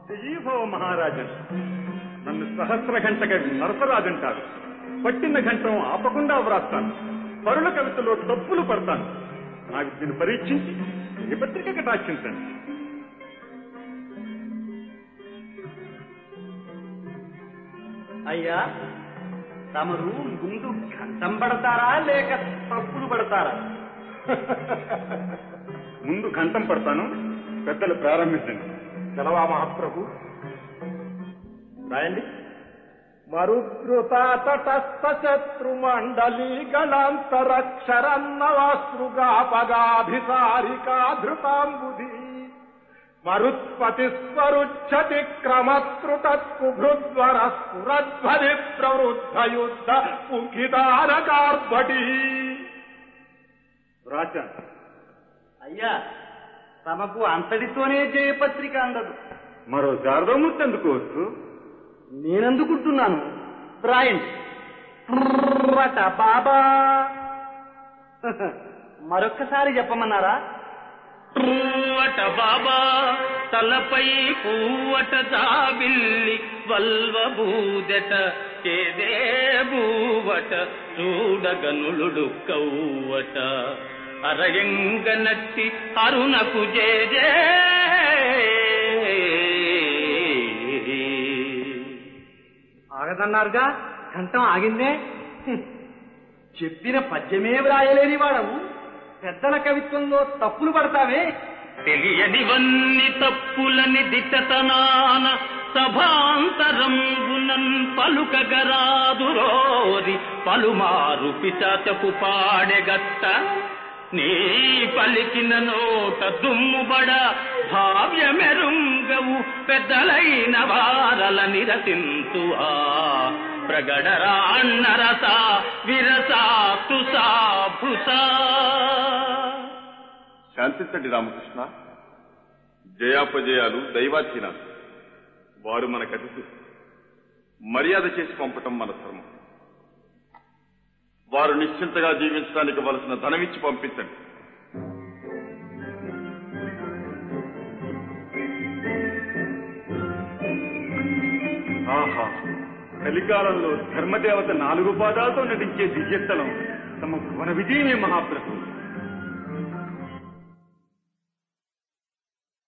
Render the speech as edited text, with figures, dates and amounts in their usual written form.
జయీభవ మహారాజన్. నన్ను సహస్ర గంట కవి నరసరాజంటారు. పట్టిన గంటం ఆపకుండా వ్రాస్తాను. పరుల కవితలో తప్పులు పడతాను. నా విద్యను పరీక్షించి ఏ పత్రిక కటాక్షించండి. అయ్యా, తమరు ముందు గంటం పడతారా లేక తప్పులు పడతారా? ముందు గంటం పడతాను. పెద్దలు ప్రారంభించండి. సెలవా మహాప్రభు. రాయండి. మరుద్రుత తటస్థ శత్రు మండలి గళాంతరక్షరన్నవాసృగాపగాభిసారికాధృతాంబుధి మరుత్పతి స్వరుచ్చతి క్రమత్రుటత్కుభృద్వర స్ఫురధ్వని ప్రవృద్ధ యుద్ధ పుంఖితారకార్భటి. రాశాను. అయ్యా, తమకు అంతటితోనే జయపత్రిక అందదు. మరో శారదమూర్తి అందుకోవచ్చు. నేనందుకుంటున్నాను. రాయండి. బాబా. మరొక్కసారి చెప్పమన్నారా? బాబా తలపై పువ్వట జాబిల్లి వల్వ బూదెట చేదే బూవట చూడగనులుడు కవ్వట అరయంగనట్టి అరుణకు జేజే. ఆగదన్నారుగా, కంఠం ఆగిందే. చెప్పిన పద్యమే వ్రాయలేని వాడవు పెద్దల కవిత్వంలో తప్పులు పడతావే. తెలియనివన్నీ తప్పులని దిట్టతనాన సభాంతరంబునన్ పలుకగరాదురోరి పలుమారు పిశాచపు పాడెగట్ట నీ పలికిన నోట దుమ్ముబడ భావ్యమెరుంగవు పెద్దలైన వారల నిరసింతువా ప్రగడరా అన్నరస విరసా తుసా భృసా. శాంతించండి రామకృష్ణ. జయాపజయాలు దైవాధీనాలు. వారు మనకు అతిథి. మర్యాద చేసి పంపటం మన ధర్మం. వారు నిశ్చింతగా జీవించడానికి వలసిన ధనమిచ్చి పంపించండి. ఆహా, కలికాలంలో ధర్మదేవత 4 పాదాలతో నటించే దివ్యస్థలం తమ భువన విజయమే మహాప్రభు.